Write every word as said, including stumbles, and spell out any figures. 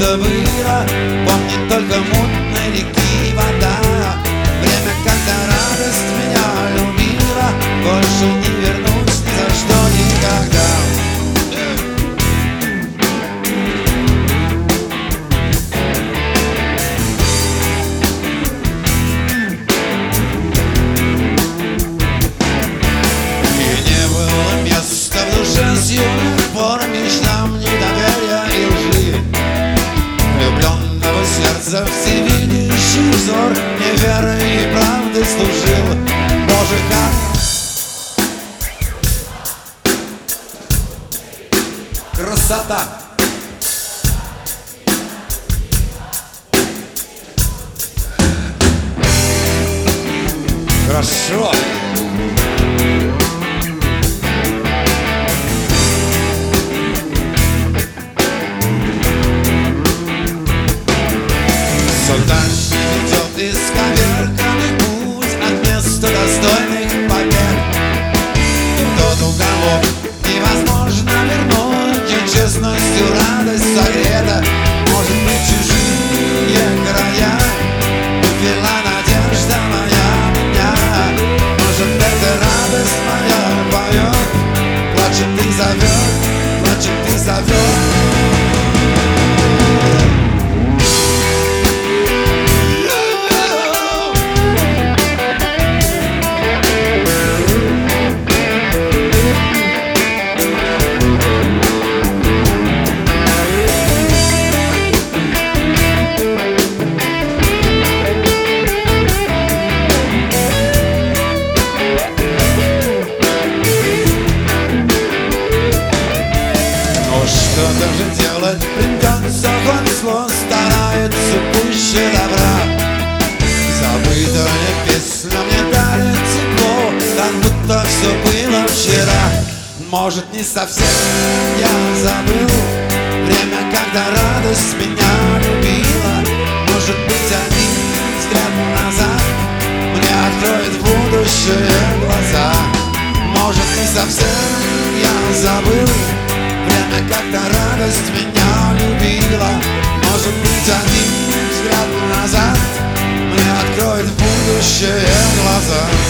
что было, помнит только мутной реки вода. Время, когда радость меня любила, больше не вернусь ни за что никогда. С юных пор мечтам недоверия и лжи, влюбленного сердца всевидящий взор неверы и правды служил. Боже, как красота! Хорошо! Дальше ведет исковерканный путь от места достойных побед. И тот уголок невозможно вернуть, где честностью радость согрета. Может быть, чужие края увела надежда моя меня. Может, эта радость моя поет, плачет и зовет, плачет и зовет. Что же делать придется, хоть зло старается пуще добра. Забытая песня мне дарит тепло, как будто все было вчера. Может, не совсем я забыл время, когда радость меня любила. Может быть, один взгляд назад мне откроет будущее глаза. Может, не совсем я забыл время, когда радость меня любила. Может быть, один взгляд назад мне откроет будущее глаза.